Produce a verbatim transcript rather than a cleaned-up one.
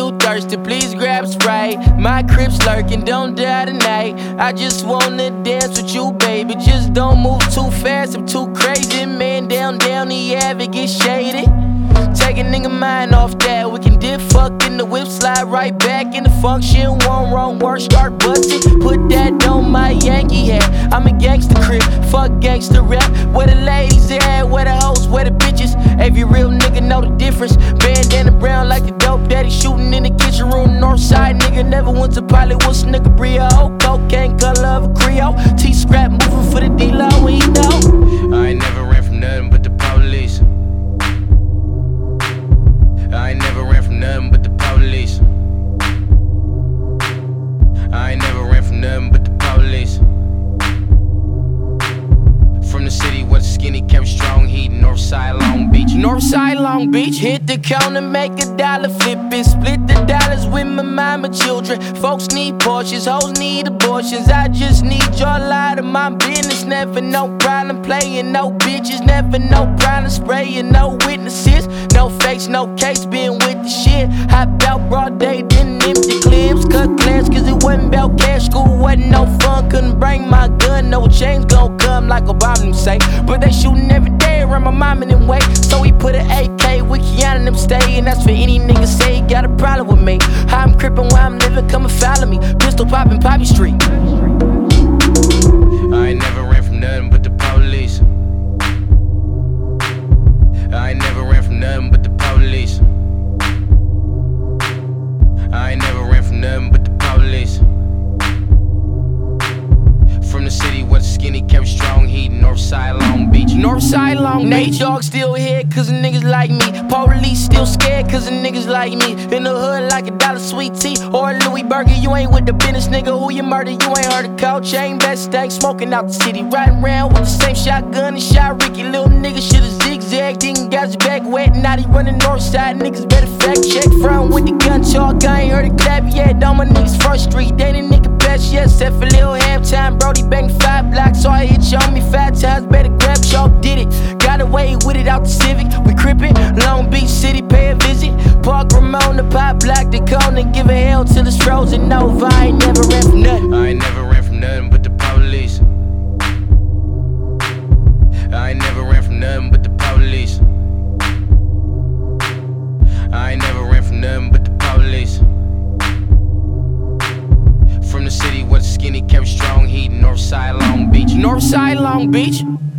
you thirsty, please grab Sprite. My crib's lurking, don't die tonight. I just wanna dance with you, baby. Just don't move too fast, I'm too crazy. Man, down, down the Ave, get shady. Take a nigga mind off that. We can dip, fuck in the whip, slide right back in the function. One wrong word, start busting. Put that on my Yankee hat. I'm a gangster crib, fuck gangster rap. Where the ladies at, where the hoes, where the bitches. Every real nigga know the difference. Bandana brown like the dope daddy shooting in the kitchen room. Northside nigga never went to Hollywood, nigga Brio. Cocaine color of a Creole. T-scrap moving for the D-Lo, we know. I ain't never ran from nothing but the police. I ain't never ran from nothing but the police. I ain't never ran from nothing but the police. From the city where the skinny kept strong heat, Northside, Long Beach. Northside, Long Beach, hit the counter, make a dollar, flip it, split the dollars with my mama children. Folks need Porsches, hoes need abortions. I just need y'all out of my business. Never no problem playing, no bitches. Never no problem spraying, no witnesses. No fakes, no case, being with the shit. Hop out broad day, didn't empty clips. Cut class cause it wasn't about cash. School wasn't no fun, couldn't bring my gun. No chains gon' come like Obama them say. But they shooting every day around my mom and them way. So we put an A K with Keanu and them stay. And that's for any nigga say he got a problem with me. How I'm crippin' where I'm living, come and follow me. Pistol poppin' Poppy Street. I ain't never ran from nothing but the police. I ain't never ran from nothing but the police. I ain't never ran from nothing but the police. From the city where the skinny kept strong heat, Northside, Long Beach. Northside, Long Beach. Nate Dogg still here cause the niggas like me. Police still scared cause the niggas like me. In the hood like a dollar sweet tea or a Louis Burger. You ain't with the business, nigga. Who you murder? You ain't heard of cold chain, best stank, smoking out the city. Riding around with the same shotgun and shot Ricky. Little nigga shoulda zigzagged, didn't got his back wet. Now he running Northside, niggas better fact check. Front with the gun talk, I ain't heard a clap yet. All my niggas first street, they the nigga best yet. Except for Lil Halftime, Brody banged five blocks. So I hit you on me five times, better grab chalk, did it. Got away with it out the Civic, we crippin'. Long Beach City, pay a visit. Park Ramon, the pop block, the cone, and give a hell till it's frozen over. I ain't never ran from nothing. I ain't never ran from nothing but the police. I ain't never ran from nothing but the police. I ain't never ran from nothing but the police. From the city where the skinny kept strong heat, Northside, Long Beach. Northside, Long Beach.